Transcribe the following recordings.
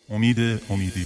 امیدی.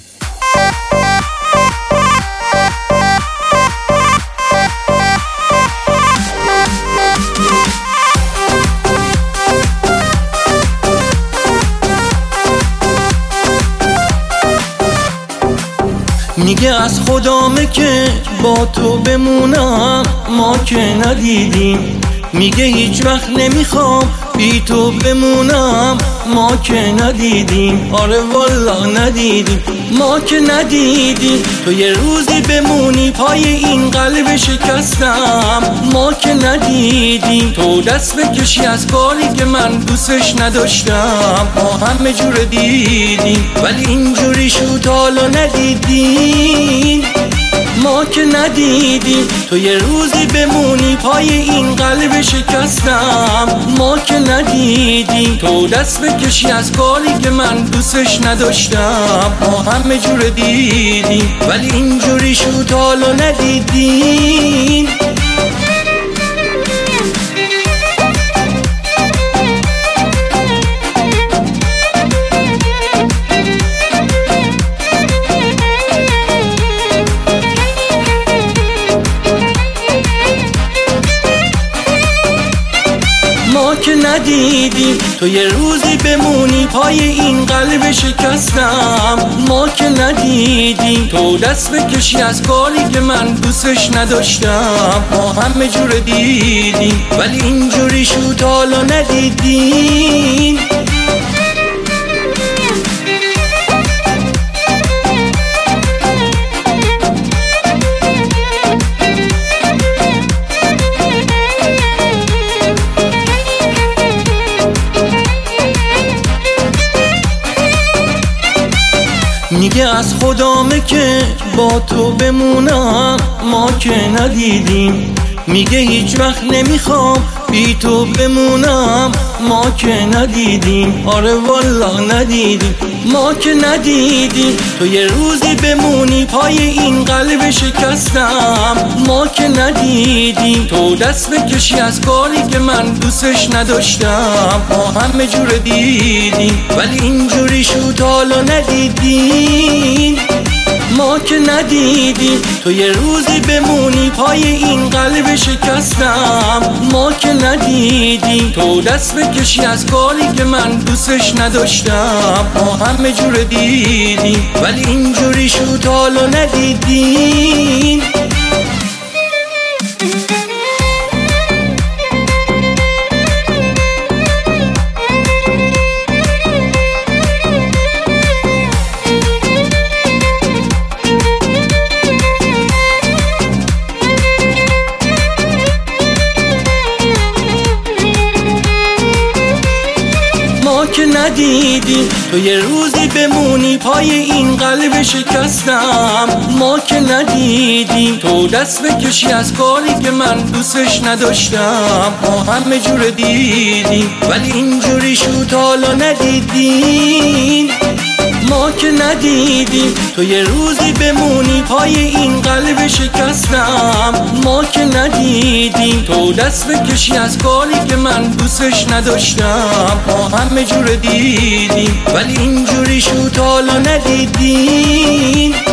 میگه از خدامه که با تو بمونم، ما که ندیدیم. میگه هیچ وقت نمیخوام بی تو بمونم، ما که ندیدیم. آره والا ندیدیم، ما که ندیدیم. تو یه روزی بمونی پای این قلب شکستم، ما که ندیدیم. تو دست بکشی از کاری که من دوستش نداشتم، ما همه جور دیدیم ولی اینجوری شد حالا ندیدیم، ما که ندیدیم. تو یه روزی بمونی پای این قلب شکستم، ما که ندیدیم. تو دست بکشی از کاری که من دوستش نداشتم، ما همه جور دیدیم ولی اینجوری شد حالا ندیدیم. ما که ندیدیم. تو یه روزی بمونی پای این قلب شکستم، ما که ندیدیم. تو دست بکشی از کاری که من دوستش نداشتم، ما همه جور دیدیم ولی اینجوری شد حالا ندیدیم. میگه از خدامه که با تو بمونم، ما که ندیدیم. میگه هیچ وقت نمیخوام بی تو بمونم، ما که ندیدیم. آره والا ندیدیم، ما که ندیدیم. تو یه روزی بمونی پای این قلب شکستم، ما که ندیدیم. تو دست بکشی از کاری که من دوستش نداشتم، ما همه جور دیدیم ولی اینجوری شد حالا ندیدیم، ما که ندیدیم. تو یه روزی بمونی پای این قلب شکستم، ما که ندیدیم. تو دست بکشی از کاری که من دوستش نداشتم، ما همه جور دیدیم ولی اینجوری شد حالا ندیدیم. ما که ندیدیم. تو یه روزی بمونی پای این قلب شکستم، ما که ندیدیم. تو دست بکشی از کاری که من دوستش نداشتم، ما همه جور دیدیم ولی اینجوری شد حالا ندیدیم، ما که ندیدیم. تو یه روزی بمونی پای این قلب شکستم، ما که ندیدیم. تو دست بکشی از کاری که من دوستش نداشتم، ما همه جور دیدیم ولی اینجوری شد حالا ندیدیم.